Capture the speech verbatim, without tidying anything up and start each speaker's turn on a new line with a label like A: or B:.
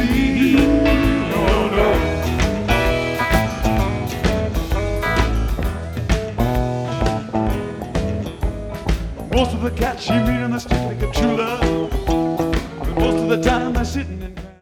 A: be. No, no. Most of the cats you meet on the street make a true love. But most of the time they're sitting